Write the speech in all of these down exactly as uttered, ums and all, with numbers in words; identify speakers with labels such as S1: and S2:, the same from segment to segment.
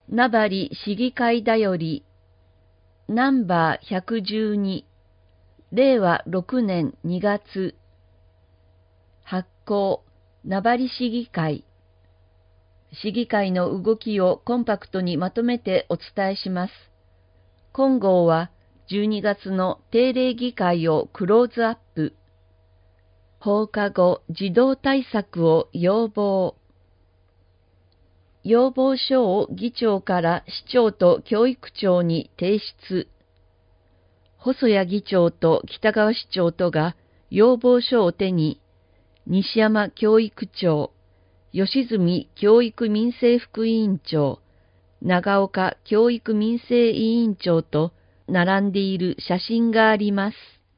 S1: 名張市議会だより、ナンバーひゃくじゅうに、れいわろくねんにがつ、発行、名張市議会。市議会の動きをコンパクトにまとめてお伝えします。今号はじゅうにがつの定例議会をクローズアップ。放課後児童対策を要望。要望書を議長から市長と教育長に提出。細谷議長と北川市長とが要望書を手に、西山教育長、吉住教育民生副委員長、長岡教育民生委員長と並んでいる写真があります。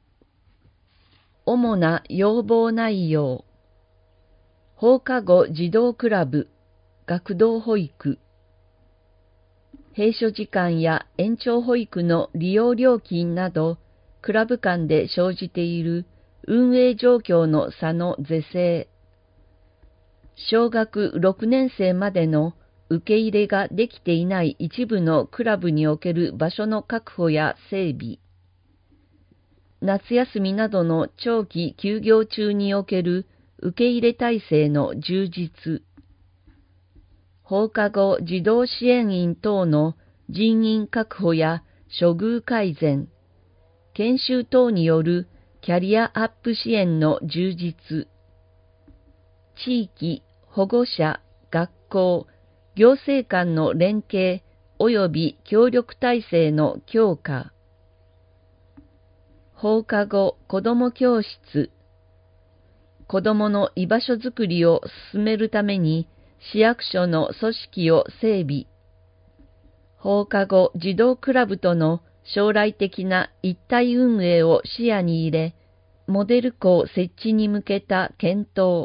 S1: 主な要望内容。放課後児童クラブ、学童保育。閉所時間や延長保育の利用料金など、クラブ間で生じている運営状況の差の是正。小学ろくねん生までの受け入れができていない一部のクラブにおける場所の確保や整備。夏休みなどの長期休業中における受け入れ体制の充実。放課後児童支援員等の人員確保や処遇改善、研修等によるキャリアアップ支援の充実、地域、保護者、学校、行政間の連携及び協力体制の強化、放課後子ども教室、子どもの居場所づくりを進めるために市役所の組織を整備。放課後児童クラブとの将来的な一体運営を視野に入れ、モデル校設置に向けた検討。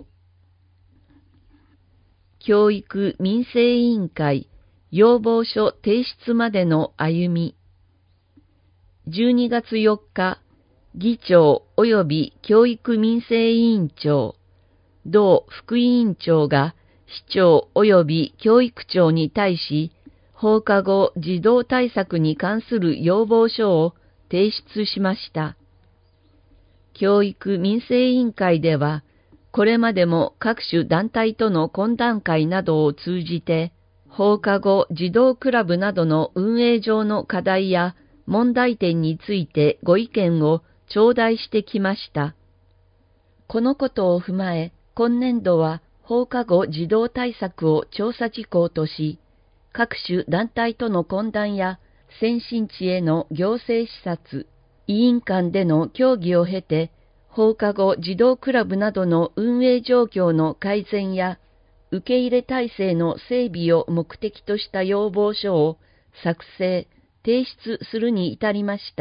S1: 教育民生委員会要望書提出までの歩み。じゅうにがつよっか、議長及び教育民生委員長、同副委員長が市長及び教育長に対し、放課後児童対策に関する要望書を提出しました。教育民生委員会では、これまでも各種団体との懇談会などを通じて、放課後児童クラブなどの運営上の課題や問題点についてご意見を頂戴してきました。このことを踏まえ、今年度は放課後児童対策を調査事項とし、各種団体との懇談や先進地への行政視察、委員間での協議を経て、放課後児童クラブなどの運営状況の改善や受け入れ体制の整備を目的とした要望書を作成、提出するに至りました。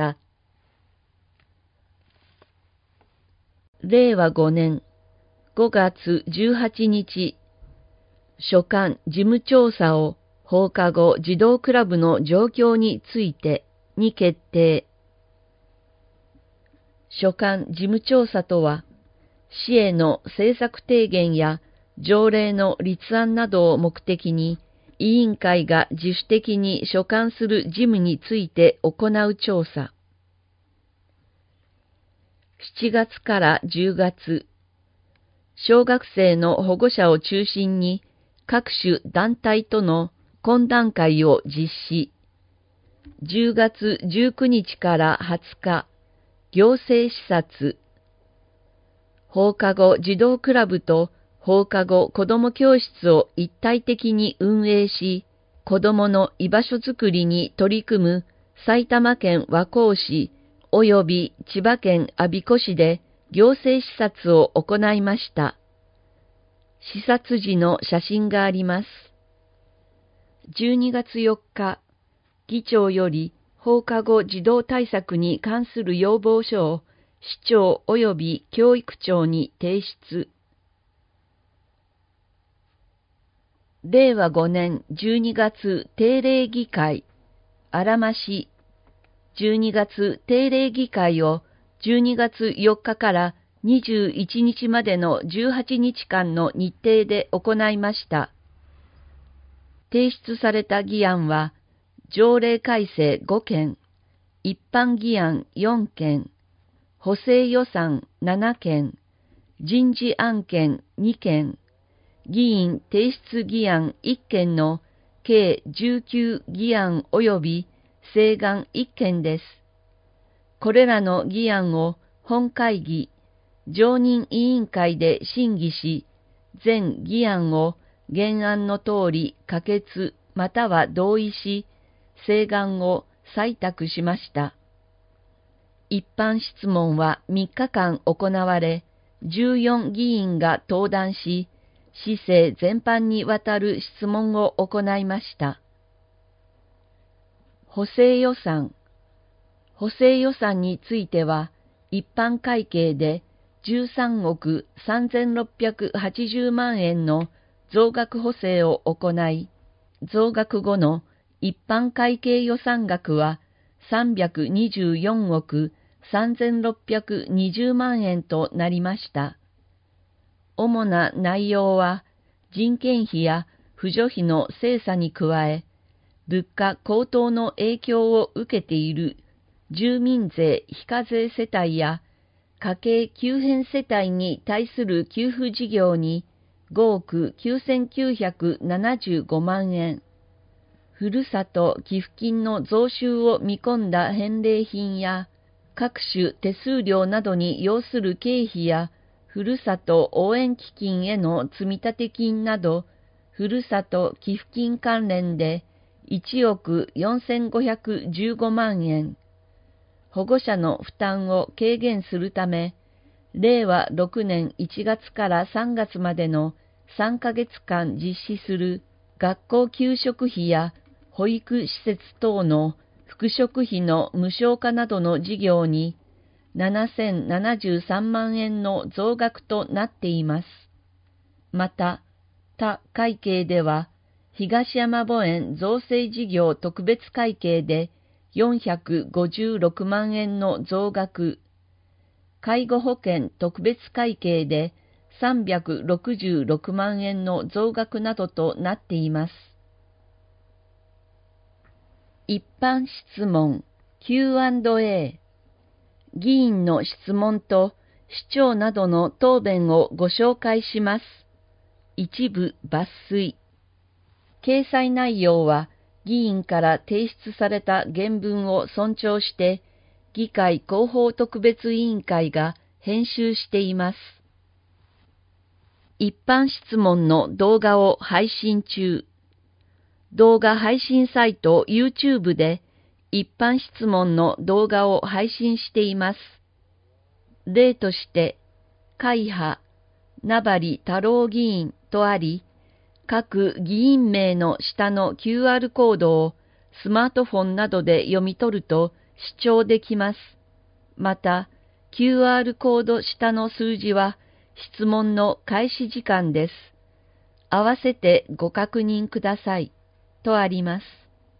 S1: れいわごねんごがつじゅうはちにち、所管事務調査を放課後児童クラブの状況についてに決定。所管事務調査とは、市への政策提言や条例の立案などを目的に、委員会が自主的に所管する事務について行う調査。しちがつからじゅうがつ、小学生の保護者を中心に各種団体との懇談会を実施。じゅうがつじゅうくにちからはつか、行政視察。放課後児童クラブと放課後子ども教室を一体的に運営し、子どもの居場所づくりに取り組む埼玉県和光市及び千葉県我孫子市で行政視察を行いました。視察時の写真があります。じゅうにがつよっか、議長より放課後児童対策に関する要望書を市長及び教育長に提出。れいわごねんじゅうにがつ定例議会、あらま市、じゅうにがつ定例議会をじゅうにがつよっかからにじゅういちにちまでのじゅうはちにちかんの日程で行いました。 提出された議案は、条例改正ごけん、一般議案よんけん、補正予算ななけん、人事案件にけん、議員提出議案いっけんの計じゅうきゅう議案及び請願いっけんです。これらの議案を本会議、常任委員会で審議し、全議案を原案の通り可決または同意し、請願を採択しました。一般質問はみっかかん行われ、じゅうよん議員が登壇し、市政全般にわたる質問を行いました。補正予算。補正予算については、一般会計でじゅうさんおくさんぜんろっぴゃくはちじゅうまんえんの増額補正を行い、増額後の一般会計予算額はさんびゃくにじゅうよんおくさんぜんろっぴゃくにじゅうまんえんとなりました。主な内容は、人件費や扶助費の精査に加え、物価高騰の影響を受けている住民税非課税世帯や家計急変世帯に対する給付事業にごおくきゅうせんきゅうひゃくななじゅうごまんえん、ふるさと寄付金の増収を見込んだ返礼品や各種手数料などに要する経費やふるさと応援基金への積立金など、ふるさと寄付金関連でいちおくよんせんごひゃくじゅうごまんえん、保護者の負担を軽減するため、れいわろくねんいちがつからさんがつまでのさんかげつかん実施する学校給食費や保育施設等の副食費の無償化などの事業にななせんななじゅうさんまんえんの増額となっています。また、他会計では、東山墓園造成事業特別会計でよんひゃくごじゅうろくまんえんの増額、介護保険特別会計でさんびゃくろくじゅうろくまんえんの増額などとなっています。一般質問 キューアンドエー。議員の質問と市長などの答弁をご紹介します。一部抜粋。掲載内容は議員から提出された原文を尊重して、議会広報特別委員会が編集しています。一般質問の動画を配信中。動画配信サイト YouTube で一般質問の動画を配信しています。例として、会派、名張太郎議員とあり、各議員名の下の キューアール コードをスマートフォンなどで読み取ると視聴できます。また、キューアール コード下の数字は質問の開始時間です。合わせてご確認ください。とあります。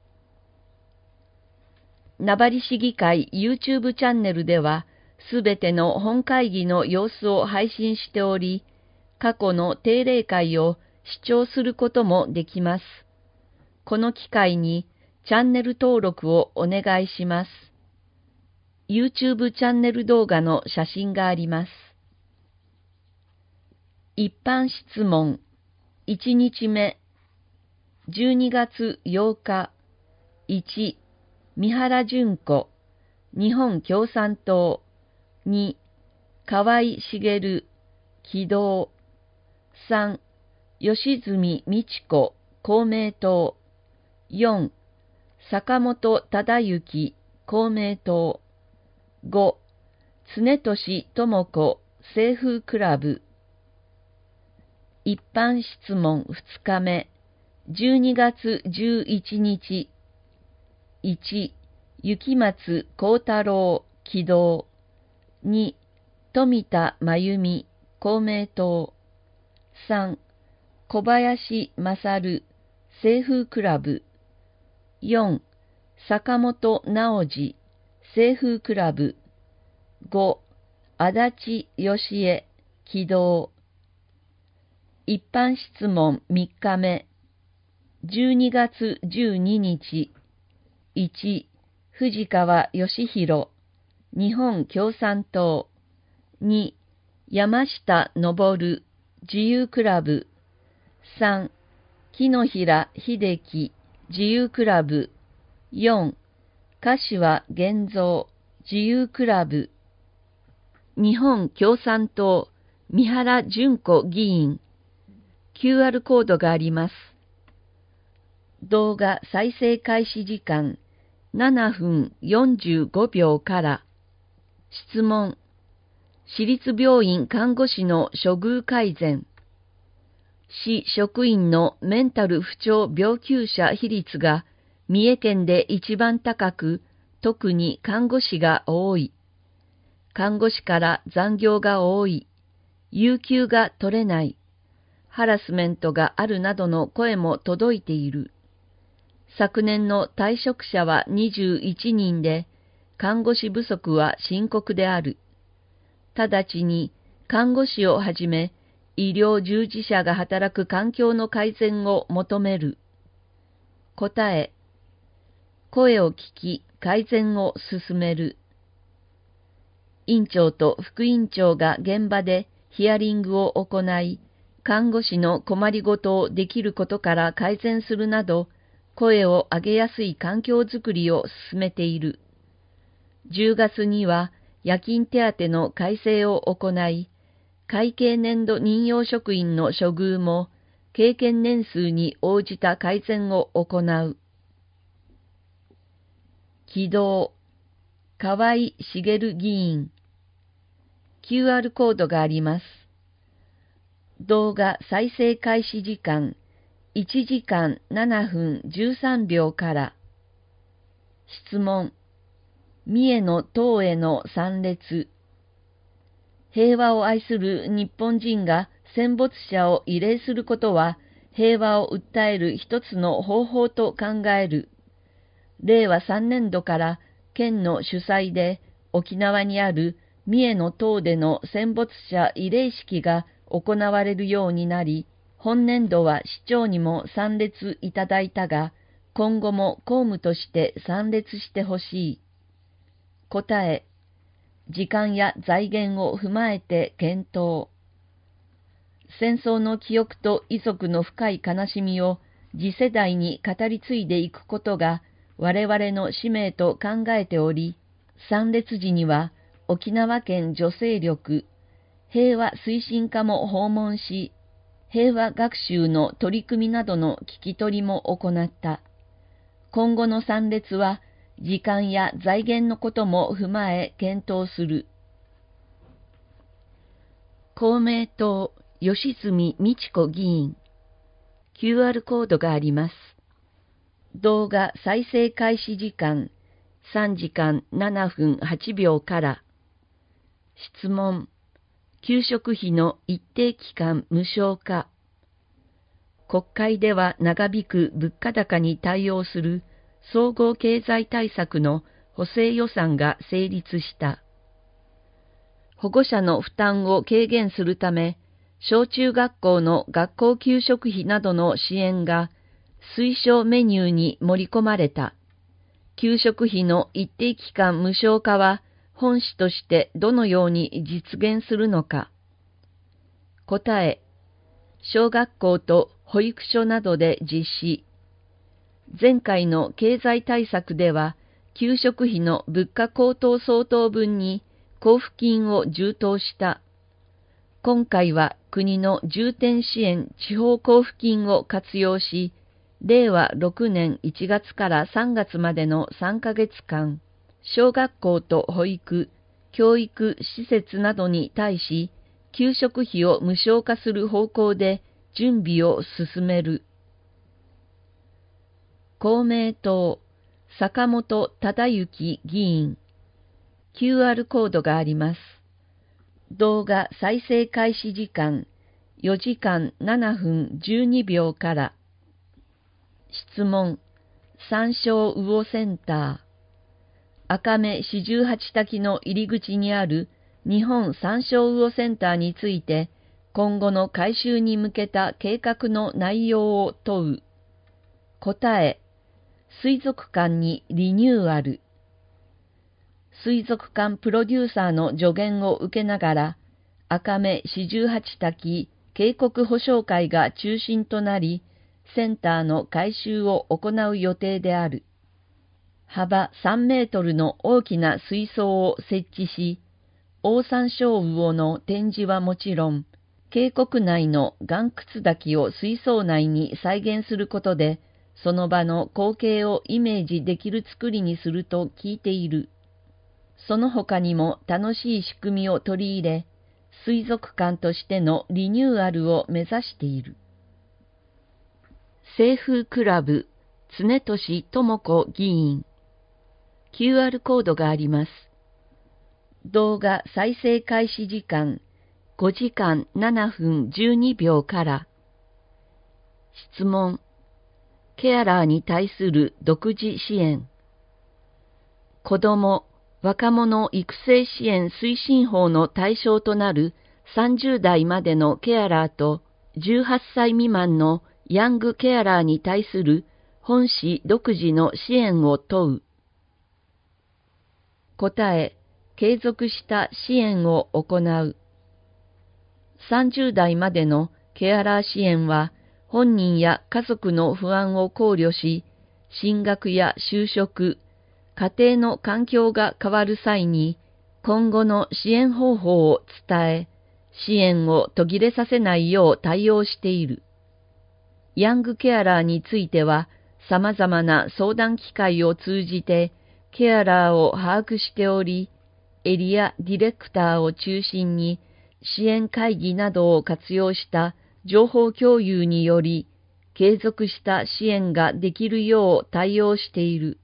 S1: 名張市議会 YouTube チャンネルでは、すべての本会議の様子を配信しており、過去の定例会を視聴することもできます。この機会にチャンネル登録をお願いします。YouTube チャンネル動画の写真があります。一般質問いちにちめじゅうにがつようかいち三原淳子日本共産党に河合茂起動さん吉住美智子公明党よん坂本忠之公明党ご常俊智子清風クラブ一般質問ふつかめじゅうにがつじゅういちにちいち雪松幸太郎起動に富田真由美公明党さん小林勝清風クラブよん坂本直次清風クラブご足立義恵起動一般質問みっかめじゅうにがつじゅうににち、いち、藤川義弘、日本共産党。に、山下昇、自由クラブ。さん、木の平秀樹、自由クラブ。よん、柏源三、自由クラブ。日本共産党、三原淳子議員。キューアール コードがあります。動画再生開始時間ななふんよんじゅうごびょうから。質問。市立病院看護師の処遇改善。市職員のメンタル不調病休者比率が三重県で一番高く、特に看護師が多い。看護師から残業が多い。有給が取れない。ハラスメントがあるなどの声も届いている。昨年の退職者はにじゅういちにんで、看護師不足は深刻である。直ちに看護師をはじめ、医療従事者が働く環境の改善を求める。答え。声を聞き、改善を進める。院長と副院長が現場でヒアリングを行い、看護師の困りごとをできることから改善するなど、声を上げやすい環境づくりを進めている。じゅうがつには夜勤手当の改正を行い、会計年度任用職員の処遇も経験年数に応じた改善を行う。起動。河合茂議員。キューアール コードがあります。動画再生開始時間いちじかんななふんじゅうさんびょうから。質問。三重の塔への参列。平和を愛する日本人が戦没者を慰霊することは平和を訴える一つの方法と考える。れいわさんねんどから県の主催で沖縄にある三重の塔での戦没者慰霊式が行われるようになり、本年度は市長にも参列いただいたが、今後も公務として参列してほしい。答え。時間や財源を踏まえて検討。戦争の記憶と遺族の深い悲しみを次世代に語り継いでいくことが我々の使命と考えており、参列時には沖縄県女性力、平和推進課も訪問し、平和学習の取り組みなどの聞き取りも行った。今後の参列は、時間や財源のことも踏まえ検討する。公明党、吉住美智子議員。キューアール コードがあります。動画再生開始時間さんじかんななふんはちびょうから。質問。給食費の一定期間無償化。国会では長引く物価高に対応する総合経済対策の補正予算が成立した。保護者の負担を軽減するため、小中学校の学校給食費などの支援が推奨メニューに盛り込まれた。給食費の一定期間無償化は、本旨としてどのように実現するのか。答え。小学校と保育所などで実施。前回の経済対策では、給食費の物価高騰相当分に交付金を充当した。今回は国の重点支援地方交付金を活用し、れいわろくねんいちがつからさんがつまでのさんかげつかん、小学校と保育、教育施設などに対し、給食費を無償化する方向で準備を進める。公明党、坂本忠之議員。キューアール コードがあります。動画再生開始時間よじかんななふんじゅうにびょうから。質問。山椒魚センター。赤目四十八滝の入り口にある日本山椒魚センターについて、今後の改修に向けた計画の内容を問う。 答え、水族館にリニューアル。水族館プロデューサーの助言を受けながら、赤目四十八滝渓谷保障会が中心となり、センターの改修を行う予定である。幅さんメートルの大きな水槽を設置し、オオサンショウウオの展示はもちろん、渓谷内の岩窟滝を水槽内に再現することで、その場の光景をイメージできる作りにすると聞いている。その他にも楽しい仕組みを取り入れ、水族館としてのリニューアルを目指している。清風クラブ、常俊智子議員。キューアール コードがあります。動画再生開始時間ごじかんななふんじゅうにびょうから。質問。ケアラーに対する独自支援。子ども・若者育成支援推進法の対象となるさんじゅうだいまでのケアラーとじゅうはっさい未満のヤングケアラーに対する本市独自の支援を問う。答え、継続した支援を行う。さんじゅうだいまでのケアラー支援は、本人や家族の不安を考慮し、進学や就職、家庭の環境が変わる際に、今後の支援方法を伝え、支援を途切れさせないよう対応している。ヤングケアラーについては、様々な相談機会を通じて、ケアラーを把握しており、エリアディレクターを中心に、支援会議などを活用した情報共有により、継続した支援ができるよう対応している。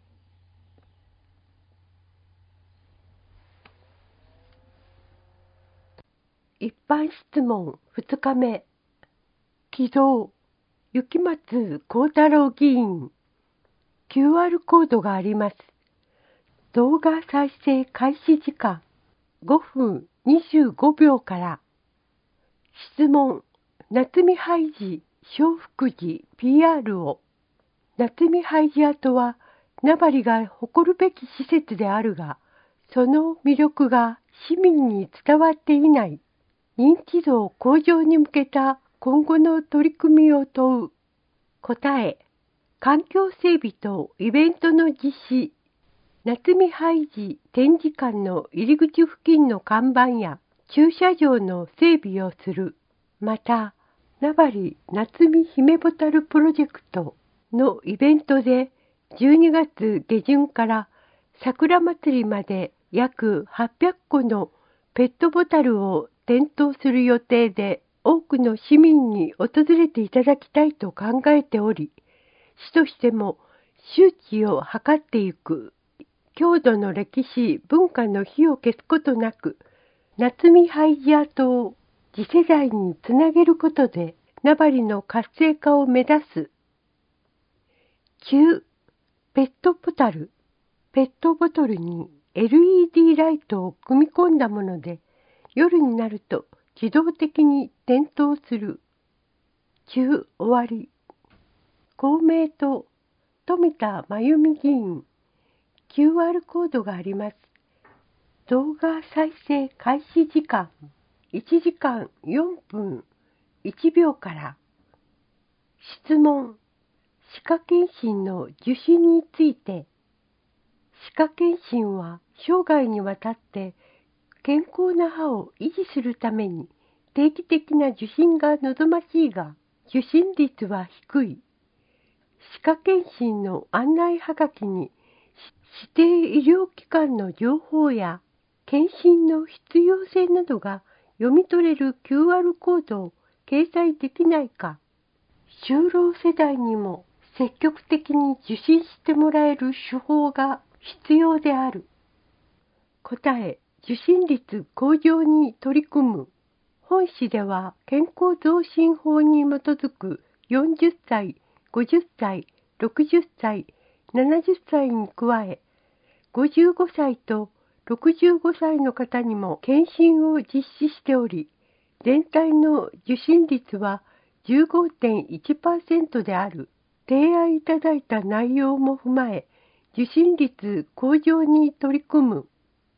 S2: 一般質問ふつかめ。起動、雪松幸太郎議員。キューアール コードがあります。動画再生開始時間ごふんにじゅうごびょうから。質問、夏見ハイジ小福寺 ピーアール を。夏見ハイジ跡は名張が誇るべき施設であるが、その魅力が市民に伝わっていない。認知度向上に向けた今後の取り組みを問う。答え、環境整備とイベントの実施。夏見ハイジ展示館の入り口付近の看板や駐車場の整備をする。また、名張夏見姫ボタルプロジェクトのイベントでじゅうにがつげじゅんから桜祭りまで約はっぴゃっこのペットボタルを点灯する予定で、多くの市民に訪れていただきたいと考えており、市としても周知を図っていく。郷土の歴史・文化の火を消すことなく、夏見ハイジ跡を次世代につなげることで、名張の活性化を目指す。きゅう、ペットボタル。ペットボトルに エルイーディー ライトを組み込んだもので、夜になると自動的に点灯する。きゅう、終わり。公明党、富田真由美議員。キューアール コードがあります。動画再生開始時間いちじかんよんぷんいちびょうから。質問、歯科検診の受診について。歯科検診は生涯にわたって健康な歯を維持するために定期的な受診が望ましいが、受診率は低い。歯科検診の案内はがきに指定医療機関の情報や検診の必要性などが読み取れる キューアール コードを掲載できないか。就労世代にも積極的に受診してもらえる手法が必要である。答え、受診率向上に取り組む。本市では健康増進法に基づくよんじゅっさい、ごじゅっさい、ろくじゅっさい、ななじゅっさいに加え、ごじゅうごさいとろくじゅうごさいの方にも検診を実施しており、全体の受診率は じゅうごてんいちパーセント である。 提案いただいた内容も踏まえ、受信率向上に取り組む。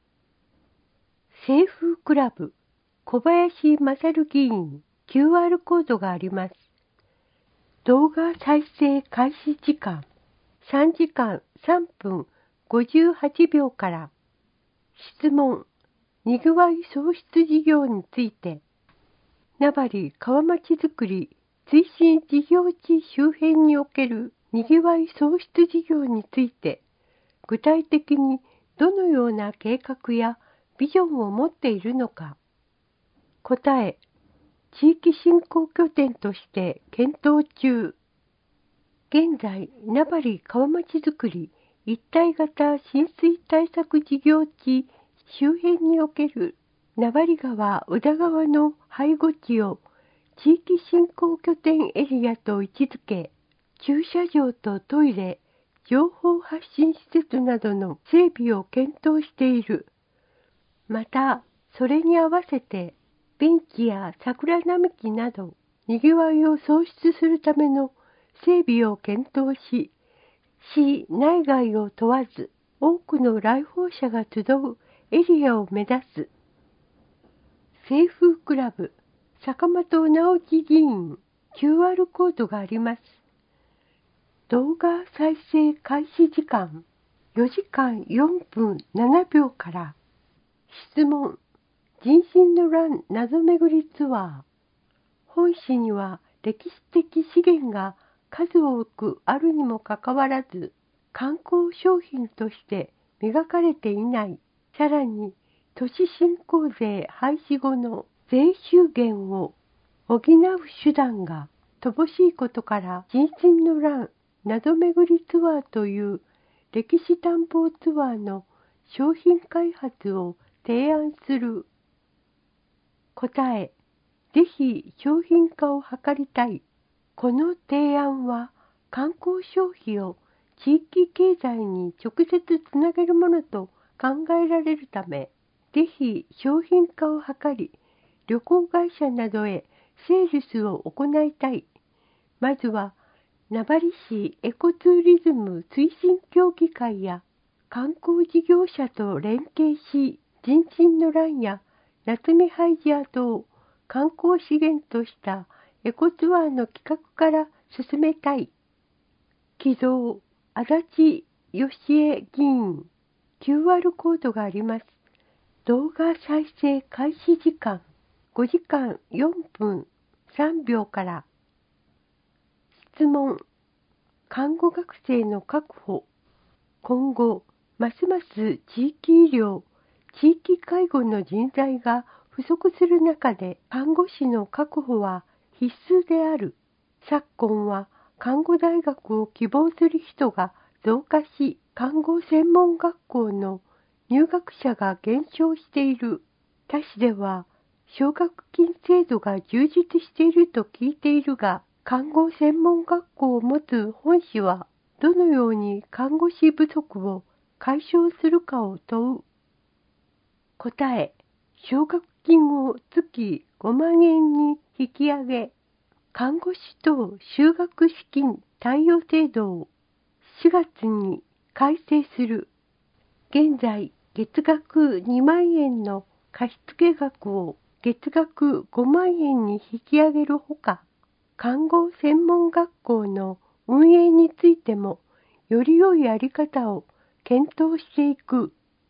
S2: 清風クラブ小林勝議員 キューアール コードがあります。動画再生開始時間さんじかんさんぷんごじゅうはちびょうから。質問、にぎわい創出事業について。名張川町づくり推進事業地周辺におけるにぎわい創出事業について、具体的にどのような計画やビジョンを持っているのか。答え、地域振興拠点として検討中。現在、名張川町づくり一体型浸水対策事業地周辺における名張川宇田川の背後地を地域振興拠点エリアと位置づけ、駐車場とトイレ、情報発信施設などの整備を検討している。また、それに合わせて、ベンチや桜並木など、にぎわいを創出するための整備を検討し、市内外を問わず、多くの来訪者が集うエリアを目指す。清風クラブ坂本直樹議員 キューアール コードがあります。動画再生開始時間よじかんよんぷんななびょうから。質問、人心の乱謎めぐりツアー。本市には歴史的資源が数多くあるにもかかわらず、観光商品として磨かれていない。さらに、都市振興税廃止後の税収減を補う手段が乏しいことから、人心の乱謎めぐりツアーという歴史探訪ツアーの商品開発を提案する。答え、ぜひ商品化を図りたい。この提案は観光消費を地域経済に直接つなげるものと考えられるため、ぜひ商品化を図り、旅行会社などへセールスを行いたい。まずは、名張市エコツーリズム推進協議会や観光事業者と連携し、人心の乱や夏目ハイジ跡を観光資源としたエコツアーの企画から進めたい。寄贈、足立義恵議員、キューアール コードがあります。動画再生開始時間ごじかんよんぷんさんびょうから。質問、看護学生の確保。今後、ますます地域医療、地域介護の人材が不足する中で、看護師の確保は必須である。昨今は看護大学を希望する人が増加し、看護専門学校の入学者が減少している。他市では奨学金制度が充実していると聞いているが、看護専門学校を持つ本市はどのように看護師不足を解消するかを問う。答え、奨学金を月ごまんえんに引き上げ、看護師等修学資金貸与制度をしがつに改正する。現在、月額にまんえんの貸付額を月額ごまんえんに引き上げるほか、看護専門学校の運営についても、より良いやり方を検討していく。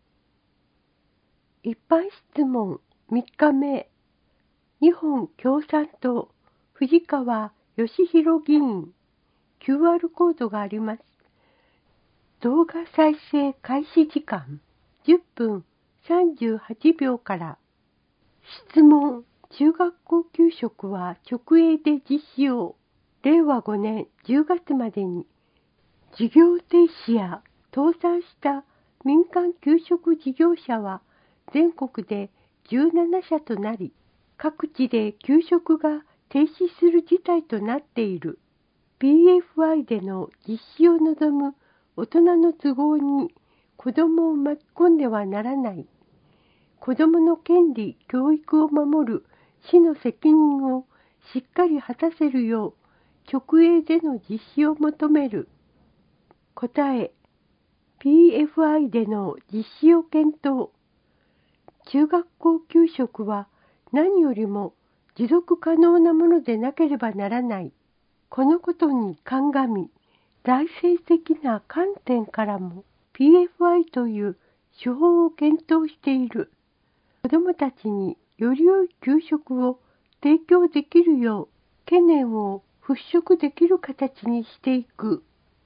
S2: 一般質問みっかめ。日本共産党藤川義弘議員 キューアール コードがあります。動画再生開始時間じゅっぷんさんじゅうはちびょうから。質問、中学校給食は直営で実施をれいわごねんじゅうがつまでに事業停止や倒産した民間給食事業者は全国でじゅうななしゃとなり、各地で給食が停止する事態となっている。ピーエフアイ での実施を望む大人の都合に子どもを巻き込んではならない。子どもの権利・教育を守る市の責任をしっかり果たせるよう直営での実施を求める。答え、ピーエフアイ での実施を検討。中学校給食は何よりも持続可能なものでなければならない。このことに鑑み、財政的な観点からも ピーエフアイ という手法を検討している。子どもたちにより良い給食を提供できるよう懸念を払拭できる形にしていく。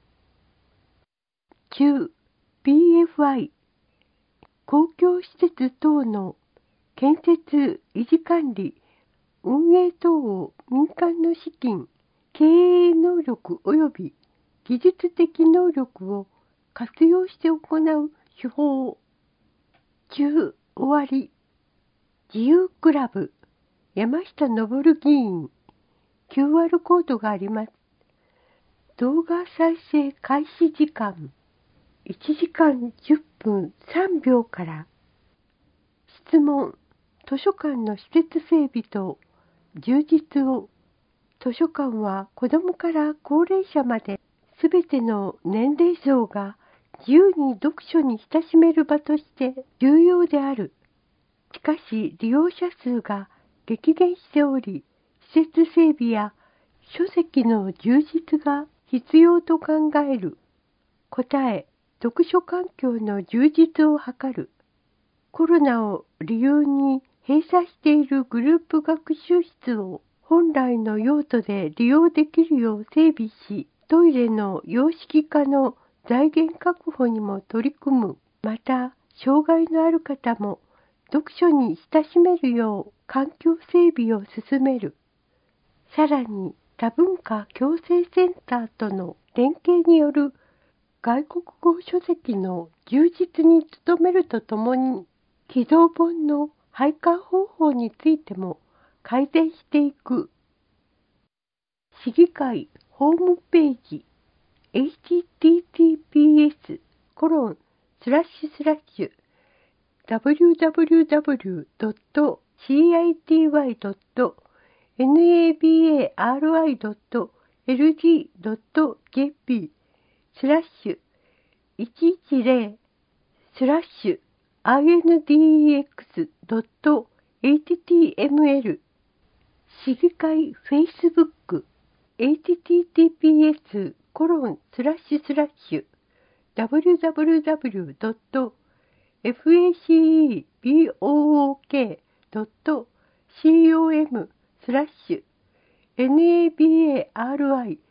S2: きゅう、ピーエフアイ、公共施設等の建設、維持管理、運営等を民間の資金、経営能力及び技術的能力を活用して行う手法。きゅう、終わり。自由クラブ、山下昇議員、キューアール コードがあります。動画再生開始時間、いちじかんじゅっぷんさんびょうから。質問、図書館の施設整備と充実を。図書館は子どもから高齢者まですべての年齢層が自由に読書に親しめる場として重要である。しかし利用者数が激減しており、施設整備や書籍の充実が必要と考える。答え、読書環境の充実を図る。コロナを理由に閉鎖しているグループ学習室を本来の用途で利用できるよう整備し、トイレの洋式化の財源確保にも取り組む。また、障害のある方も読書に親しめるよう環境整備を進める。さらに、多文化共生センターとの連携による外国語書籍の充実に努めるとともに、既存本の配管方法についても改善していく。市議会ホームページ エイチティーティーピーエスコロンスラッシュスラッシュダブリューダブリューダブリュードットシーアイティーワイドットナバリドットエルジードットジェーピースラッシュいちいちゼロスラッシュアイエヌディーエックスドットエイチティーエムエル 市議会フェイスブック エイチティーティーピーエスコロンスラッシュスラッシュダブリューダブリューダブリュードットファクボークドットコムスラッシュナバリ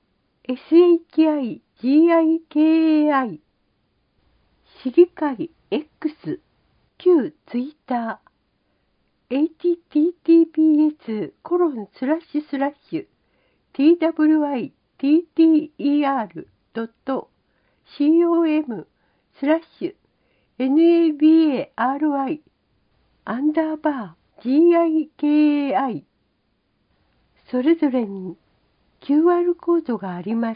S2: シギ市議会 X 旧ツイッター エイチティーティーピーエスコロンスラッシュスラッシュ ティーダブリューアイティーティーイーアールドットコムスラッシュナバリアンダーバー ジーアイケーアイ それぞれに キューアール コードがあります。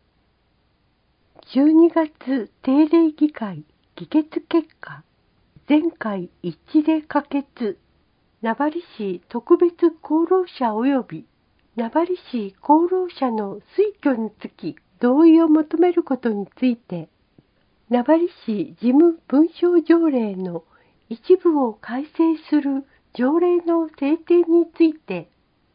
S2: じゅうにがつ定例議会議決結果、全会一致で可決。名張市特別功労者及び名張市功労者の推挙につき同意を求めることについて、名張市事務文書条例の一部を改正する条例の制定について、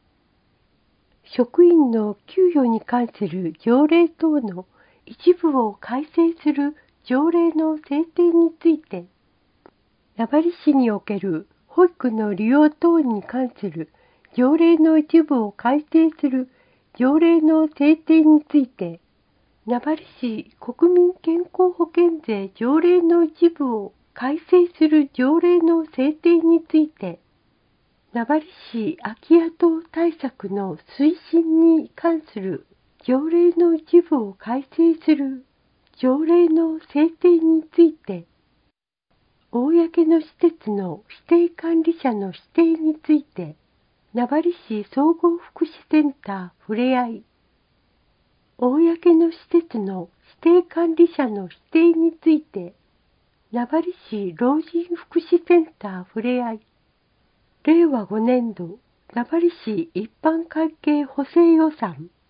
S2: 職員の給与に関する条例等の一部を改正する条例の制定について、名張市における保育の利用等に関する条例の一部を改正する条例の制定について、名張市国民健康保険税条例の一部を改正する条例の制定について、名張市空き家等対策の推進に関する条例の一部を改正する条例の制定について、公の施設の指定管理者の指定について、名張市総合福祉センターふれあい、公の施設の指定管理者の指定について、名張市老人福祉センターふれあい、れいわごねんど名張市一般会計補正予算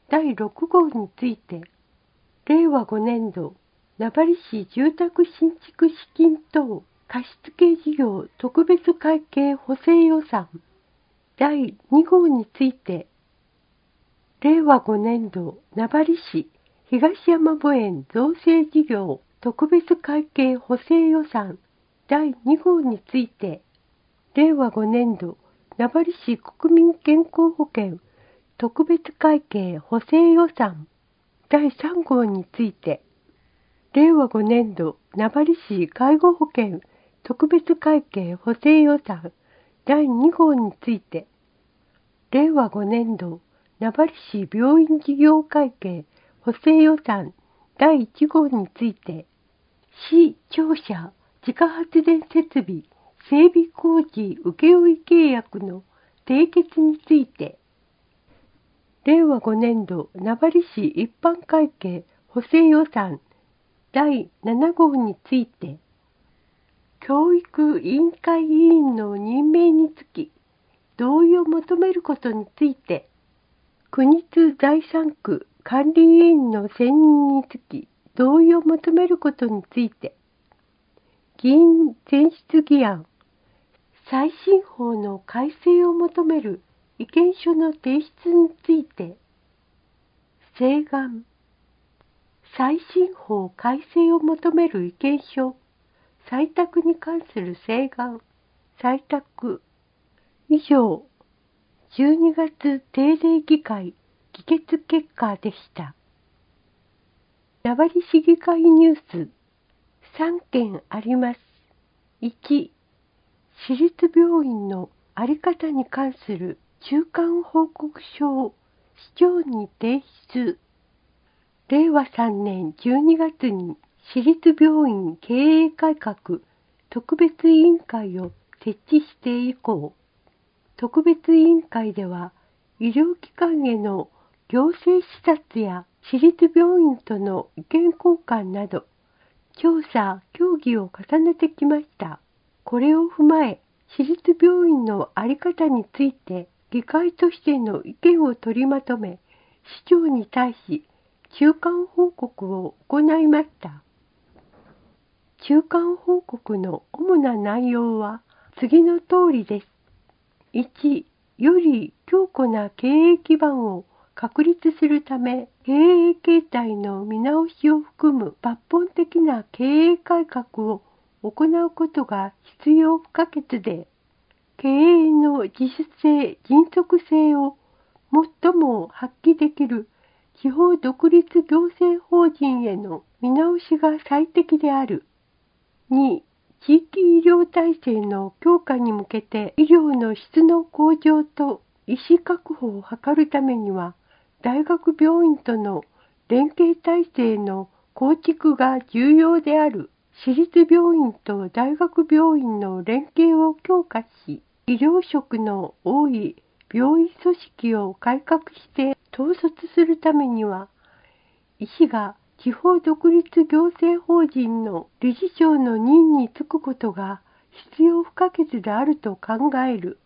S2: だいろく号について、れいわごねん度名張市住宅新築資金等貸付事業特別会計補正予算だいに号について、れいわごねん度名張市東山墓園造成事業特別会計補正予算だいに号について、れいわごねん度名張市国民健康保険特別会計補正予算だいさん号について、れいわごねん度名張市介護保険特別会計補正予算だいに号について、れいわごねん度名張市病院事業会計補正予算だいいち号について、市庁舎自家発電設備整備工事請負契約の締結について、れいわごねん度名張市一般会計補正予算だいなな号について、教育委員会委員の任命につき同意を求めることについて、国津第三区管理委員の選任につき同意を求めることについて、議員選出議案、再審法の改正を求める意見書の提出について、請願、再審法改正を求める意見書、採択に関する請願、採択。以上、じゅうにがつ定例議会議決結果でした。名張市議会ニュースさんけんあります。いち、市立病院の在り方に関する中間報告書を市長に提出。れいわさんねんじゅうにがつに市立病院経営改革特別委員会を設置して以降、特別委員会では医療機関への行政視察や市立病院との意見交換など調査・協議を重ねてきました。これを踏まえ、市立病院の在り方について議会としての意見を取りまとめ、市長に対し中間報告を行いました。中間報告の主な内容は次の通りです。いち、より強固な経営基盤を確立するため、経営形態の見直しを含む抜本的な経営改革を行うことが必要不可欠で、経営の自主性・迅速性を最も発揮できる地方独立行政法人への見直しが最適である。に、地域医療体制の強化に向けて医療の質の向上と医師確保を図るためには、大学病院との連携体制の構築が重要である。市立病院と大学病院の連携を強化し、医療職の多い病院組織を改革して統率するためには、医師が地方独立行政法人の理事長の任に就くことが必要不可欠であると考える。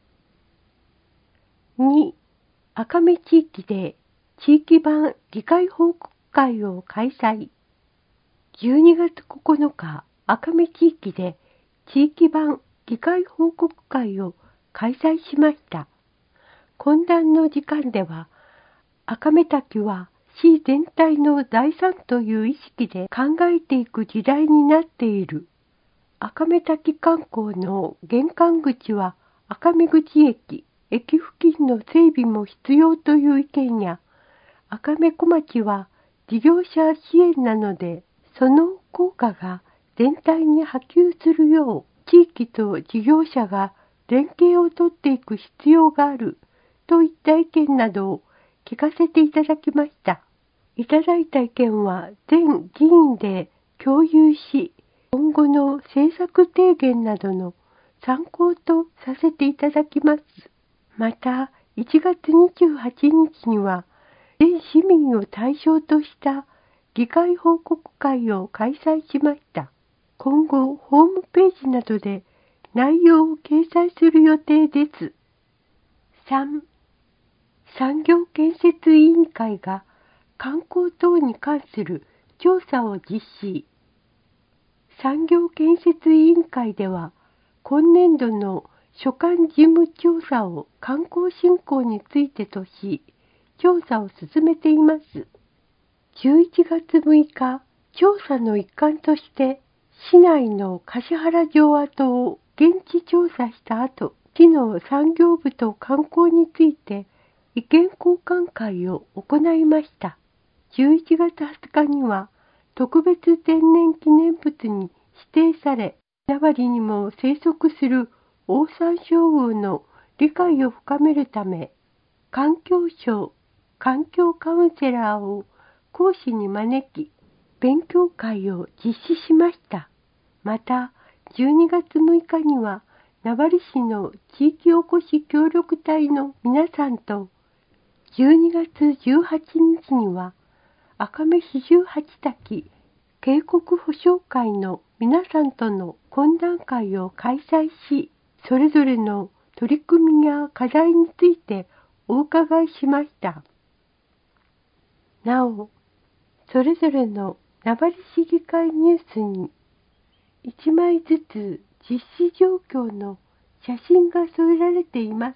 S2: に、赤目地域で地域版議会報告会を開催。じゅうにがつここのか、赤目地域で地域版議会報告会を開催しました。懇談の時間では、赤目滝は市全体の財産という意識で考えていく時代になっている。赤目滝観光の玄関口は赤目口駅、駅付近の整備も必要という意見や、赤目小町は事業者支援なので、その効果が全体に波及するよう、地域と事業者が連携をとっていく必要があるといった意見などを聞かせていただきました。いただいた意見は全議員で共有し、今後の政策提言などの参考とさせていただきます。また、いちがつにじゅうはちにちには、全市民を対象とした議会報告会を開催しました。今後、ホームページなどで内容を掲載する予定です。さん、産業建設委員会が観光等に関する調査を実施。産業建設委員会では、今年度の所管事務調査を観光振興についてとし、調査を進めています。じゅういちがつむいか、調査の一環として、市内の橿原城跡を現地調査した後、市の産業部と観光について意見交換会を行いました。じゅういちがつはつかには、特別天然記念物に指定され、名張にも生息するオオサンショウウオの理解を深めるため、環境省環境カウンセラーを講師に招き、勉強会を実施しました。また、じゅうにがつむいかには、名張市の地域おこし協力隊の皆さんと、じゅうにがつじゅうはちにちには、赤目四十八滝渓谷保障会の皆さんとの懇談会を開催し、それぞれの取り組みや課題についてお伺いしました。なお、それぞれの名張市議会ニュースにいちまいずつ実施状況の写真が添えられています。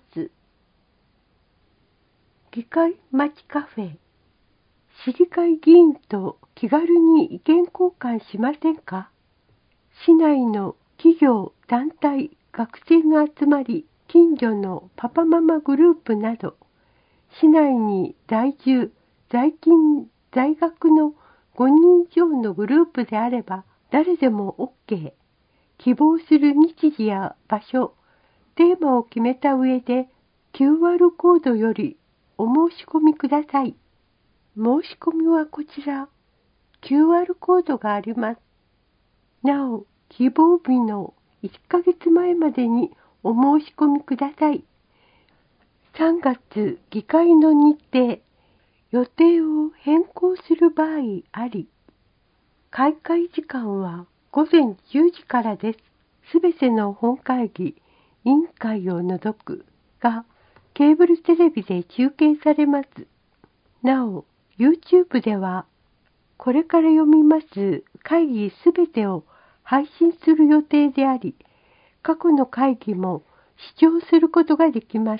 S2: 議会町カフェ。市議会議員と気軽に意見交換しませんか？市内の企業、団体、学生が集まり、近所のパパママグループなど、市内に在住、在勤、在学のごにん以上のグループであれば、誰でも OK。希望する日時や場所、テーマを決めた上で、キューアール コードよりお申し込みください。申し込みはこちら、キューアール コードがあります。なお、希望日のいっかげつまえまでにお申し込みください。さんがつ議会の日程、予定を変更する場合あり、開会時間はごぜんじゅうじからです。すべての本会議、委員会を除くが、ケーブルテレビで中継されます。なお、YouTube では、これから読みます会議すべてを配信する予定であり、過去の会議も視聴することができます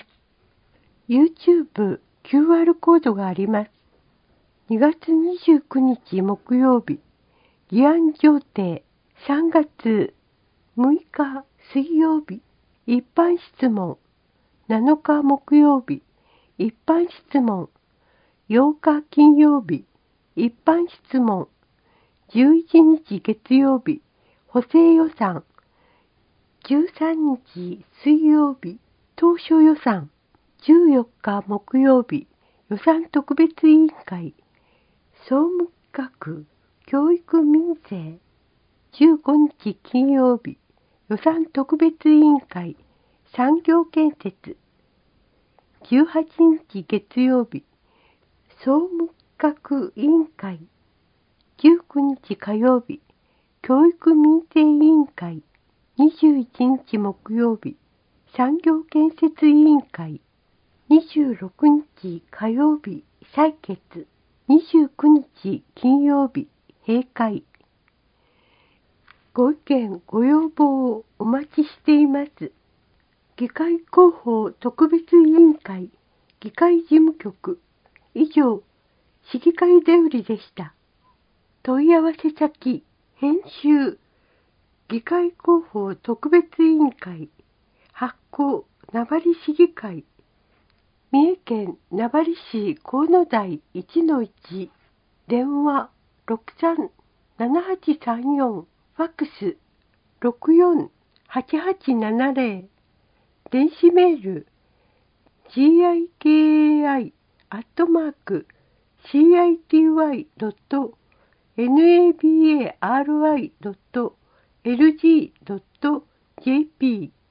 S2: 。YouTube キューアール コードがあります。にがつにじゅうくにち木曜日、議案上程、さんがつむいか水曜日、一般質問、なのか木曜日、一般質問、ようか金曜日、一般質問、じゅういちにち月曜日、補正予算、じゅうさんにち水曜日、当初予算、じゅうよっか木曜日、予算特別委員会、総務企画、教育民税、じゅうごにち金曜日、予算特別委員会、産業建設、じゅうはちにち月曜日、総務企画委員会、じゅうくにち火曜日、教育民税委員会、にじゅういちにち木曜日、産業建設委員会、にじゅうろくにち火曜日、採決、にじゅうくにち金曜日、閉会。ご意見、ご要望をお待ちしています。議会広報特別委員会、議会事務局、以上、市議会で売りでした。問い合わせ先、編集、議会広報特別委員会、発行、名張市議会、三重県名張市河野台 いちのいち、電話ろくさんななはちさんよん、ファックスろくよんはちはちななぜろ、電子メール ジーアイケーエーアイ アットマーク シーアイティーワイ ドット ナバリ ドット エルジー ドット ジェーピー